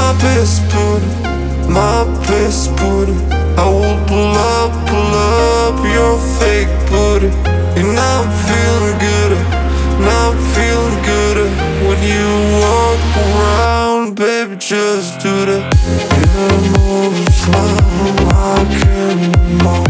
my best booty. I will pull up your fake booty. And now I'm feeling gooder, now I'm feeling gooder. When you walk around, baby, just do that. Yeah, move slow, I can't move.